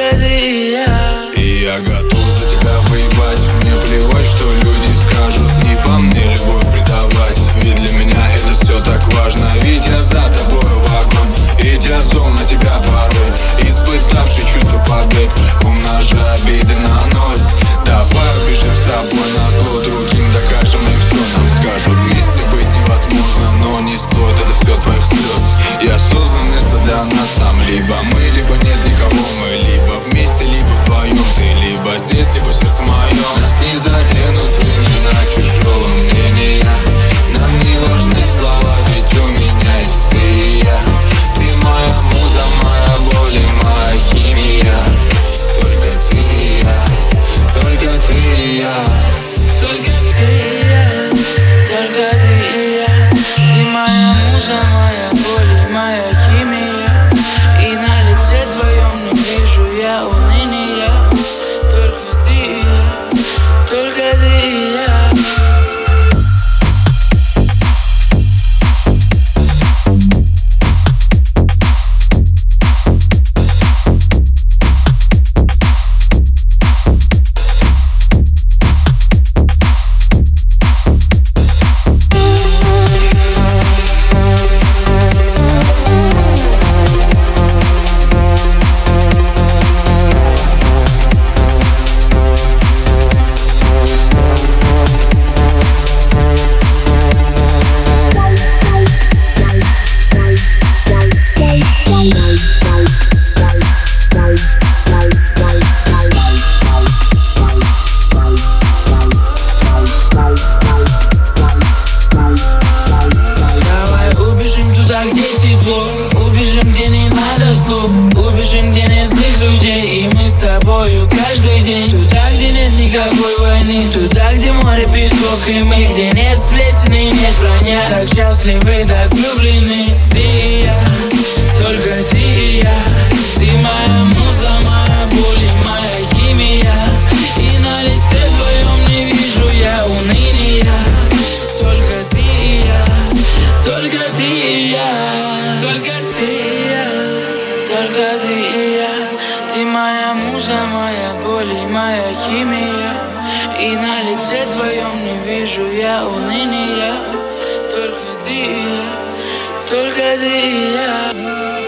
ты и я. И я готов за тебя воевать. Мне плевать, что люди скажут. Не по мне любовь предавать. Ведь для меня это все так важно. Ведь я за тобою в огонь. Ведь я зол на тебя порой, испытавший чувство побед, умножая обиды на ноль. Давай убежим с тобой на зло другим, докажем и все нам скажут. Вместе быть невозможно, но не стоит это все твоих слез. Я создал место для нас там. Либо мы, либо нет никого. Мы либо вместе, либо вдвоем. Ты либо здесь, либо в сердце моем. Нас не заденут звуки на чужого мнения. Нам не важны слова, ведь у меня есть ты и я. Ты моя муза, моя боль и моя химия. Только ты и я, только ты и я. Только ты и я, только ты и я. Ты моя муза, моя боль и моя химия. И на лице твоем не вижу я уныния. Только ты и я, только ты и я. Где тепло, убежим, где не надо слов. Убежим, где нет злых людей. И мы с тобою каждый день. Туда, где нет никакой войны. Туда, где море песков и мы. Где нет сплетен и нет броня. Так счастливы, так влюблены. Ты и я, только ты и я. Ты моя муза, моя боль и моя химия. И на лице твоем не вижу я уныния. Только ты и я, только ты и я. Только ты и я, только ты и я. Ты моя муза, моя боль и моя химия. И на лице твоем не вижу я уныния. Только ты и я, только ты и я.